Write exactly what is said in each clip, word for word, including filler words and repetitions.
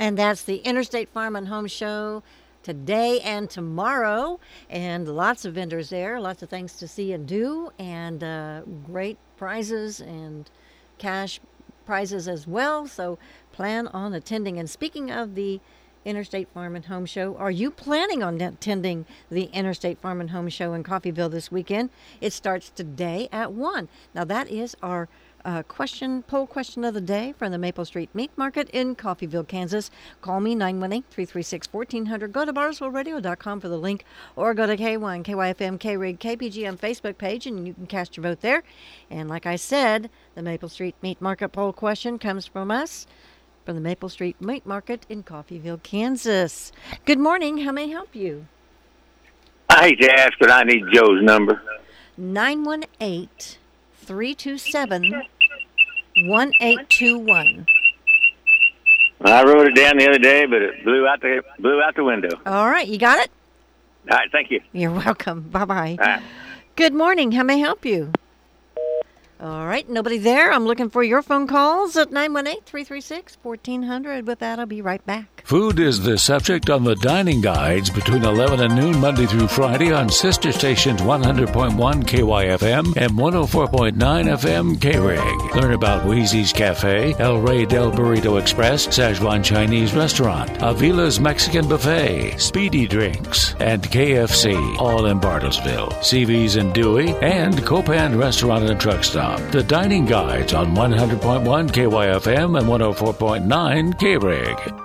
And that's the Interstate Farm and Home Show today and tomorrow, and lots of vendors there, lots of things to see and do, and uh, great prizes and cash prizes as well. So plan on attending. And speaking of the Interstate Farm and Home Show, are you planning on attending the Interstate Farm and Home Show in Coffeyville this weekend? It starts today at one. Now that is our uh, question, poll question of the day from the Maple Street Meat Market in Coffeyville, Kansas. Call me nine one eight, three three six, one four zero zero. Go to bartlesville radio dot com for the link, or go to K one, K Y F M, K R I G, K P G M Facebook page, and you can cast your vote there. And like I said, the Maple Street Meat Market poll question comes from us, from the Maple Street Meat Market in Coffeyville, Kansas. Good morning. How may I help you? I hate to ask, but I need Joe's number. nine one eight, three two seven, one eight two one. I wrote it down the other day, but it blew out the blew out the window. All right. You got it? All right. Thank you. You're welcome. Bye-bye. All right. Good morning. How may I help you? All right, nobody there. I'm looking for your phone calls at nine one eight, three three six, one four zero zero. With that, I'll be right back. Food is the subject on the Dining Guides between eleven and noon, Monday through Friday on sister stations one hundred point one K Y F M and one oh four point nine F M K R I G. Learn about Wheezy's Cafe, El Rey del Burrito Express, Szechuan Chinese Restaurant, Avila's Mexican Buffet, Speedy Drinks, and K F C, all in Bartlesville. C V's in Dewey, and Copan Restaurant and Truck Stop. The Dining Guides on one hundred point one K Y F M and one oh four point nine K R I G.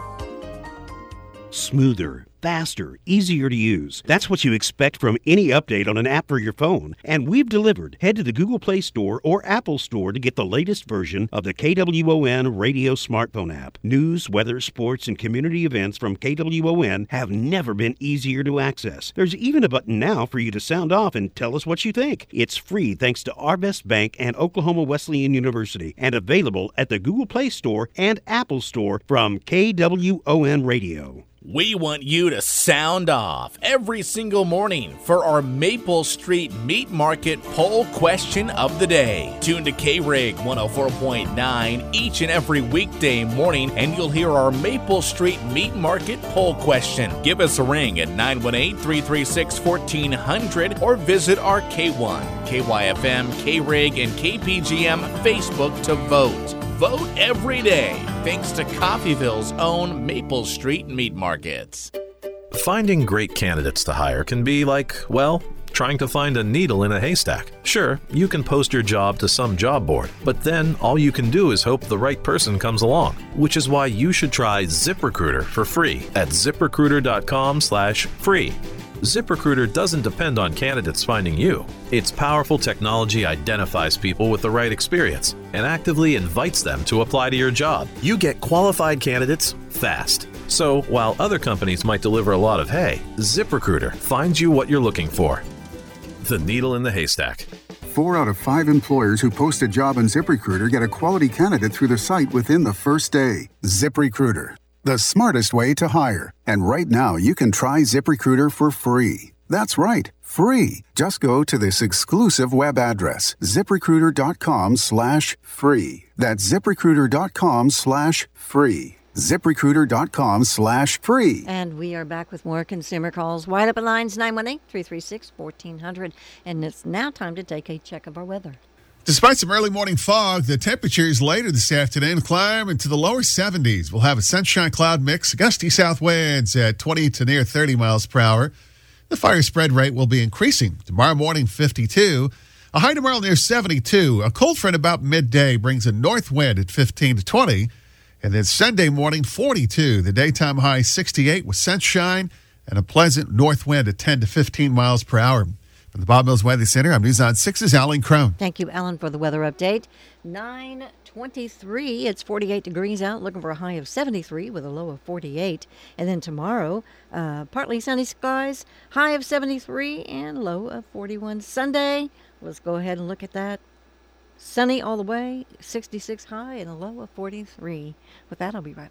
Smoother, faster, easier to use. That's what you expect from any update on an app for your phone. And we've delivered. Head to the Google Play Store or Apple Store to get the latest version of the K W O N radio smartphone app. News, weather, sports, and community events from K W O N have never been easier to access. There's even a button now for you to sound off and tell us what you think. It's free thanks to Arvest Bank and Oklahoma Wesleyan University, and available at the Google Play Store and Apple Store from K W O N Radio. We want you to sound off every single morning for our Maple Street Meat Market poll question of the day. Tune to K R I G one oh four point nine each and every weekday morning, and you'll hear our Maple Street Meat Market poll question. Give us a ring at nine one eight, three three six, one four zero zero or visit our K one, K Y F M, K R I G, and K P G M Facebook to vote. Vote every day, thanks to Coffeyville's own Maple Street Meat Markets. Finding great candidates to hire can be like, well, trying to find a needle in a haystack. Sure, you can post your job to some job board, but then all you can do is hope the right person comes along, which is why you should try ZipRecruiter for free at ziprecruiter dot com slash free. ZipRecruiter doesn't depend on candidates finding you. Its powerful technology identifies people with the right experience and actively invites them to apply to your job. You get qualified candidates fast. So while other companies might deliver a lot of hay, ZipRecruiter finds you what you're looking for. The needle in the haystack. Four out of five employers who post a job on ZipRecruiter get a quality candidate through the site within the first day. ZipRecruiter, the smartest way to hire. And right now, you can try ZipRecruiter for free. That's right, free. Just go to this exclusive web address, ziprecruiter dot com slash free. That's ziprecruiter dot com slash free. ziprecruiter dot com slash free. And we are back with more consumer calls. Wide open lines, nine one eight, three three six, one four zero zero. And it's now time to take a check of our weather. Despite some early morning fog, the temperatures later this afternoon climb into the lower seventies. We'll have a sunshine cloud mix, gusty south winds at twenty to near thirty miles per hour. The fire spread rate will be increasing. Tomorrow morning, fifty-two. A high tomorrow near seventy-two. A cold front about midday brings a north wind at fifteen to twenty. And then Sunday morning, forty-two. The daytime high, sixty-eight with sunshine and a pleasant north wind at ten to fifteen miles per hour. From the Bob Mills Weather Center, I'm News on six's Alan Crone. Thank you, Alan, for the weather update. nine twenty-three, it's forty-eight degrees out, looking for a high of seventy-three with a low of forty-eight. And then tomorrow, uh, partly sunny skies, high of seventy-three and low of forty-one. Sunday, let's go ahead and look at that. Sunny all the way, sixty-six high and a low of forty-three. With that, I'll be right back.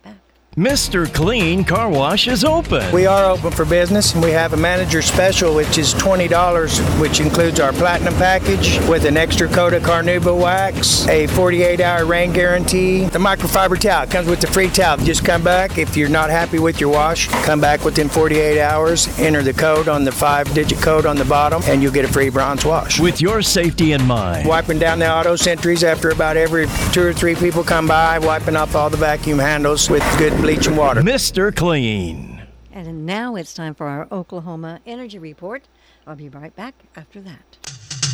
Mister Clean Car Wash is open. We are open for business, and we have a manager special, which is twenty dollars, which includes our platinum package with an extra coat of Carnauba wax, a forty-eight hour rain guarantee. The microfiber towel comes with the free towel. Just come back. If you're not happy with your wash, come back within forty-eight hours, enter the code on the five-digit code on the bottom, and you'll get a free bronze wash. With your safety in mind. Wiping down the auto sentries after about every two or three people come by, wiping off all the vacuum handles with good bleach and water. Mister Clean. And now it's time for our Oklahoma Energy Report. I'll be right back after that.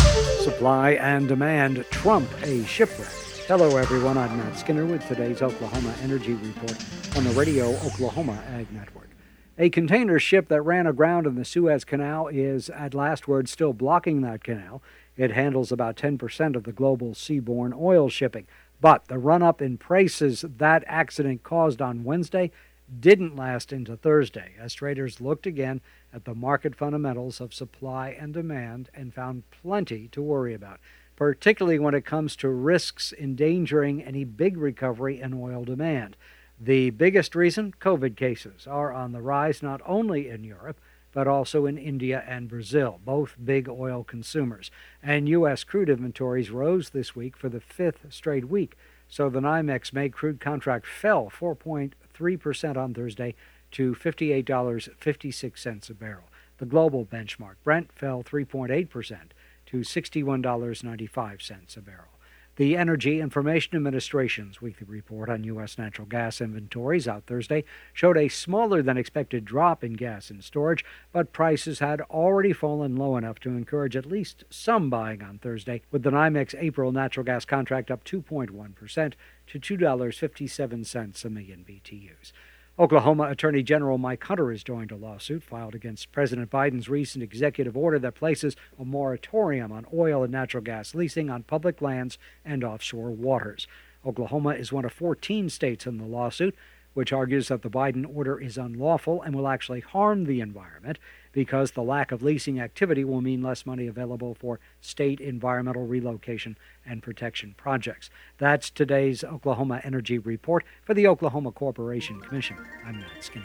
Supply and demand trump a shipwreck. Hello, everyone. I'm Matt Skinner with today's Oklahoma Energy Report on the Radio Oklahoma Ag Network. A container ship that ran aground in the Suez Canal is, at last word, still blocking that canal. It handles about ten percent of the global seaborne oil shipping. But the run-up in prices that accident caused on Wednesday didn't last into Thursday, as traders looked again at the market fundamentals of supply and demand and found plenty to worry about, particularly when it comes to risks endangering any big recovery in oil demand. The biggest reason, COVID cases are on the rise not only in Europe, but also in India and Brazil, both big oil consumers. And U S crude inventories rose this week for the fifth straight week. So the NYMEX May crude contract fell four point three percent on Thursday to fifty-eight dollars and fifty-six cents a barrel. The global benchmark, Brent, fell three point eight percent to sixty-one dollars and ninety-five cents a barrel. The Energy Information Administration's weekly report on U S natural gas inventories out Thursday showed a smaller than expected drop in gas in storage, but prices had already fallen low enough to encourage at least some buying on Thursday, with the NYMEX April natural gas contract up two point one percent to two dollars and fifty-seven cents a million B T Us. Oklahoma Attorney General Mike Hunter has joined a lawsuit filed against President Biden's recent executive order that places a moratorium on oil and natural gas leasing on public lands and offshore waters. Oklahoma is one of fourteen states in the lawsuit, which argues that the Biden order is unlawful and will actually harm the environment because the lack of leasing activity will mean less money available for state environmental relocation and protection projects. That's today's Oklahoma Energy Report for the Oklahoma Corporation Commission. I'm Matt Skinner.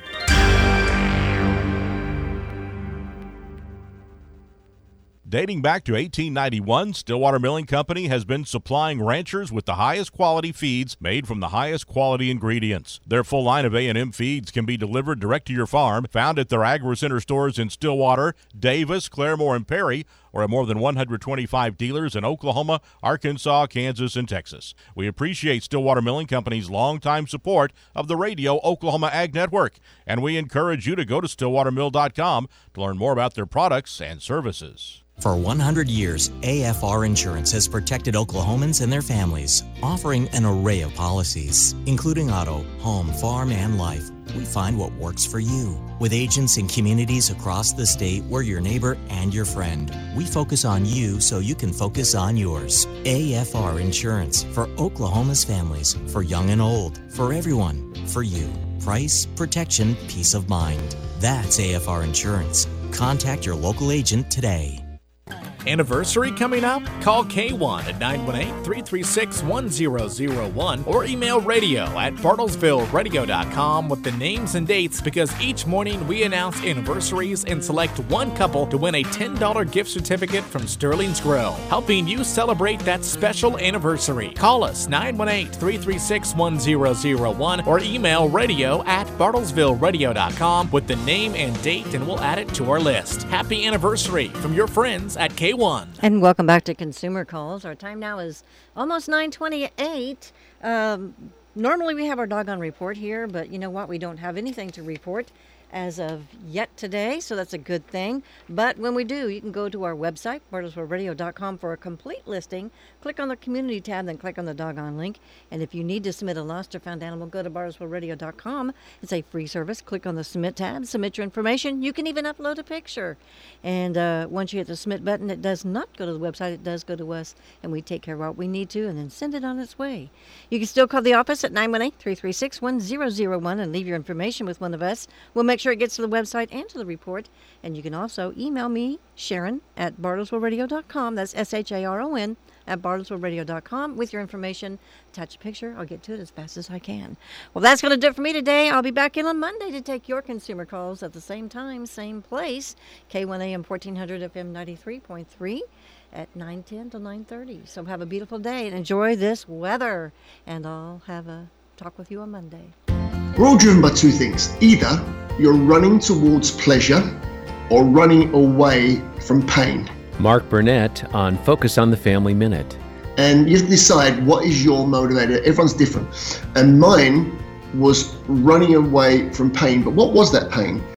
Dating back to eighteen ninety-one, Stillwater Milling Company has been supplying ranchers with the highest quality feeds made from the highest quality ingredients. Their full line of A and M feeds can be delivered direct to your farm, found at their AgriCenter stores in Stillwater, Davis, Claremore, and Perry, or at more than one hundred twenty-five dealers in Oklahoma, Arkansas, Kansas, and Texas. We appreciate Stillwater Milling Company's longtime support of the Radio Oklahoma Ag Network, and we encourage you to go to stillwater mill dot com to learn more about their products and services. For one hundred years, A F R Insurance has protected Oklahomans and their families, offering an array of policies, including auto, home, farm, and life. We find what works for you. With agents in communities across the state, we're your neighbor and your friend. We focus on you so you can focus on yours. A F R Insurance, for Oklahoma's families, for young and old, for everyone, for you. Price, protection, peace of mind. That's A F R Insurance. Contact your local agent today. Anniversary coming up? Call K one at nine one eight, three three six, one zero zero one or email radio at bartlesville radio dot com with the names and dates, because each morning we announce anniversaries and select one couple to win a ten dollars gift certificate from Sterling's Grill, helping you celebrate that special anniversary. Call us nine one eight, three three six, one zero zero one or email radio at bartlesville radio dot com with the name and date, and we'll add it to our list. Happy anniversary from your friends at K one. And welcome back to Consumer Calls. Our time now is almost nine twenty-eight. Um, normally we have our doggone report here, but you know what? We don't have anything to report as of yet today, so that's a good thing. But when we do, you can go to our website, bartlesville radio dot com, for a complete listing. Click on the community tab, then click on the doggone link. And if you need to submit a lost or found animal, go to bartlesville radio dot com. It's a free service. Click on the submit tab, submit your information. You can even upload a picture. And uh, once you hit the submit button, it does not go to the website. It does go to us, and we take care of what we need to and then send it on its way. You can still call the office at nine one eight, three three six, one zero zero one and leave your information with one of us. We'll make make sure it gets to the website and to the report. And you can also email me, Sharon, at bartlesville radio dot com. That's S H A R O N at bartlesville radio dot com with your information. Attach a picture. I'll get to it as fast as I can. Well, that's going to do it for me today. I'll be back in on Monday to take your consumer calls at the same time, same place, K one A M fourteen hundred F M ninety-three point three at nine ten to nine thirty. So have a beautiful day and enjoy this weather. And I'll have a talk with you on Monday. We're all driven by two things. Either you're running towards pleasure or running away from pain. Mark Burnett on Focus on the Family Minute. And you have to decide what is your motivator. Everyone's different. And mine was running away from pain. But what was that pain?